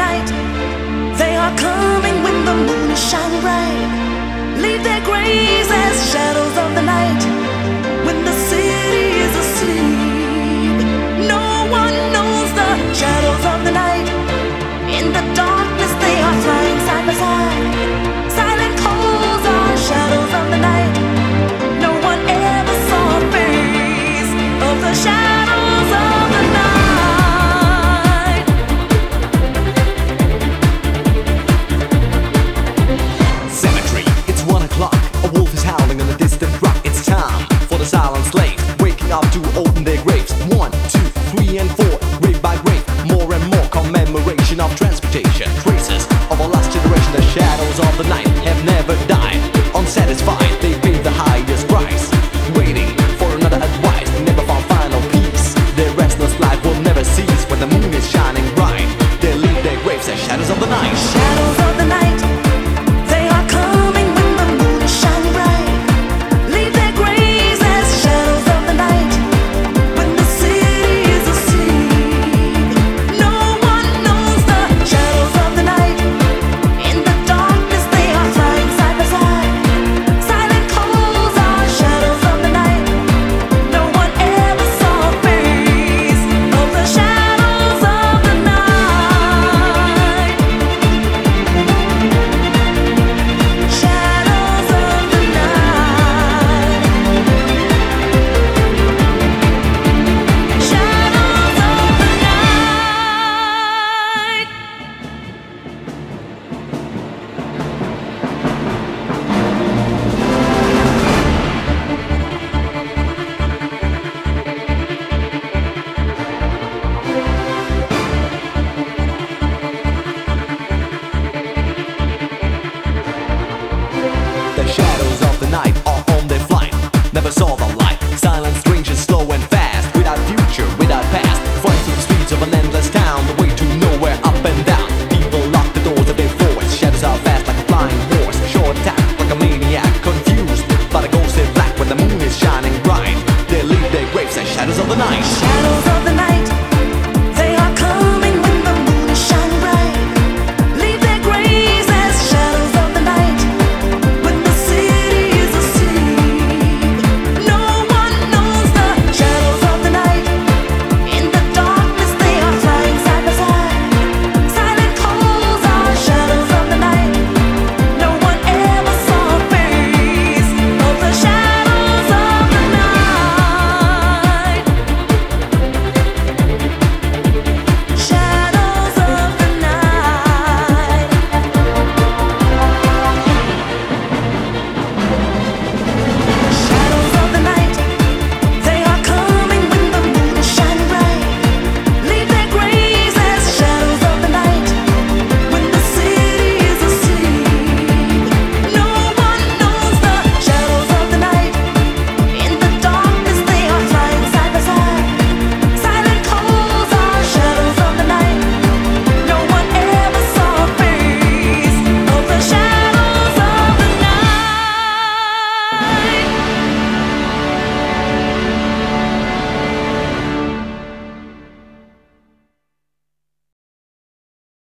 night. They are coming when the moon is shining bright. Leave their graves as shadows of the night. When the city is asleep, no one knows the shadows of the night. In the darkness they are flying side by side. Silent calls are shadows of the night. No one ever saw a face of the shadows of the night. Cemetery, it's 1 o'clock. A wolf is howling on a distant rock. It's time for the silent slaves waking up to open their graves. 1, 2, 3 and 4, grave by grave, more and more commemoration of transportation. Traces of a last generation. The shadows of the night have